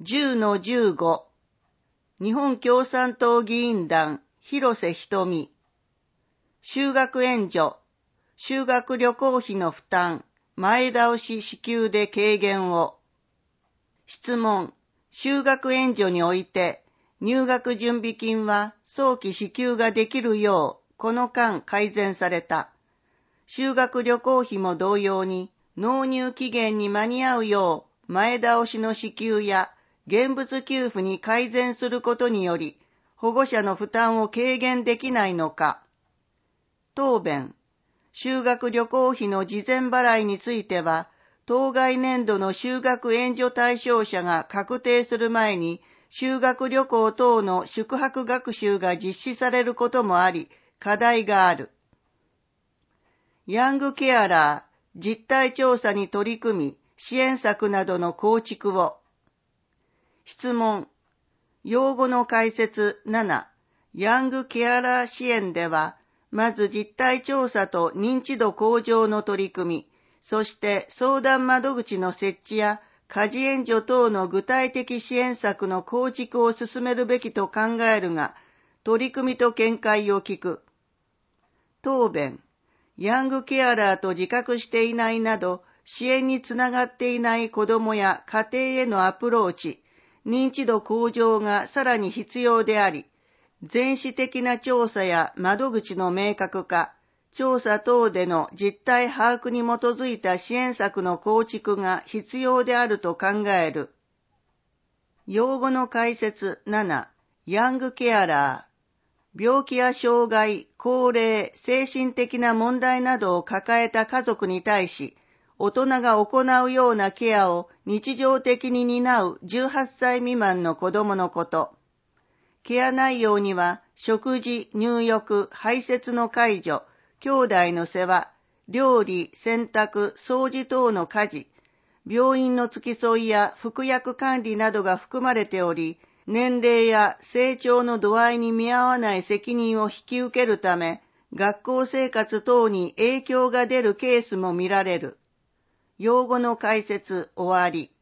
10-15 日本共産党議員団広瀬瞳修学援助修学旅行費の負担前倒し支給で軽減を質問修学援助において入学準備金は早期支給ができるようこの間改善された。修学旅行費も同様に納入期限に間に合うよう前倒しの支給や現物給付に改善することにより保護者の負担を軽減できないのか。答弁修学旅行費の事前払いについては当該年度の修学援助対象者が確定する前に修学旅行等の宿泊学習が実施されることもあり課題がある。ヤングケアラー実態調査に取り組み支援策などの構築を。質問用語の解説7ヤングケアラー支援ではまず実態調査と認知度向上の取り組み、そして相談窓口の設置や家事援助等の具体的支援策の構築を進めるべきと考えるが、取り組みと見解を聞く。答弁ヤングケアラーと自覚していないなど、支援につながっていない子どもや家庭へのアプローチ、認知度向上がさらに必要であり、全市的な調査や窓口の明確化、調査等での実態把握に基づいた支援策の構築が必要であると考える。用語の解説7、ヤングケアラー。病気や障害、高齢、精神的な問題などを抱えた家族に対し、大人が行うようなケアを日常的に担う18歳未満の子供のこと。ケア内容には、食事、入浴、排泄の介助、兄弟の世話、料理、洗濯、掃除等の家事、病院の付き添いや服薬管理などが含まれており、年齢や成長の度合いに見合わない責任を引き受けるため、学校生活等に影響が出るケースも見られる。用語の解説終わり。